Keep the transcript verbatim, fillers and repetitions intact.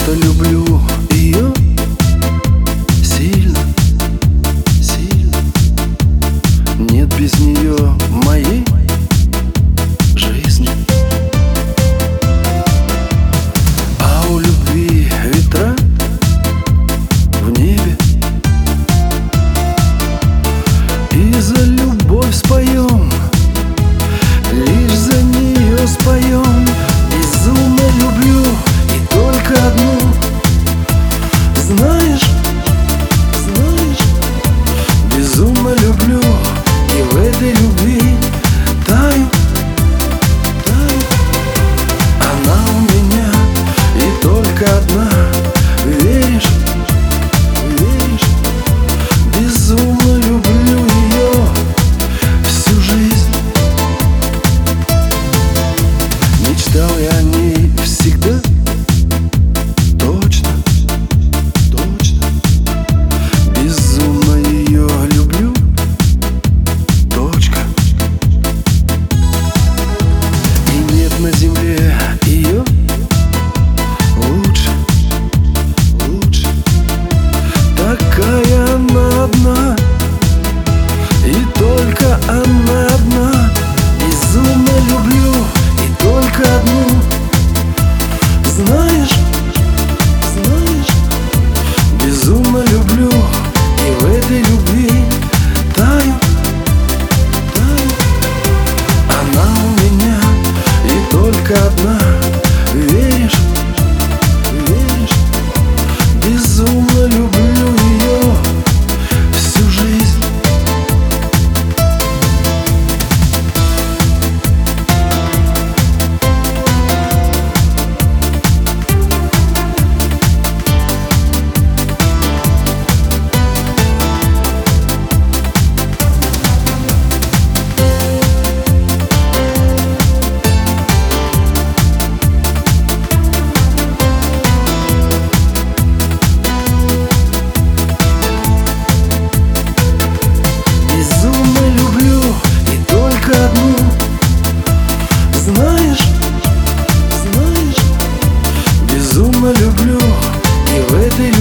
что люблю ее сильно, сильно. Нет без нее моей жизни. А у любви ветра в небе, и за любовь споем, лишь за нее споем. Безумно люблю и только одну. Знаешь, знаешь, безумно люблю, и в этой любви таю, таю. Она у меня и только одна. Веришь, веришь, безумно люблю ее всю жизнь. Мечтал я о ней всегда, точно, точно. Безумно ее люблю, точка. И нет на земле ее лучше, лучше. Такая она одна, и только она одна. Безумно люблю и только одну. Знаешь, знаешь, безумно люблю, и в этой любви таю, таю. Она у меня и только одна. Веришь, веришь, безумно люблю ее всю жизнь. Знаешь, знаешь, безумно люблю, и в этой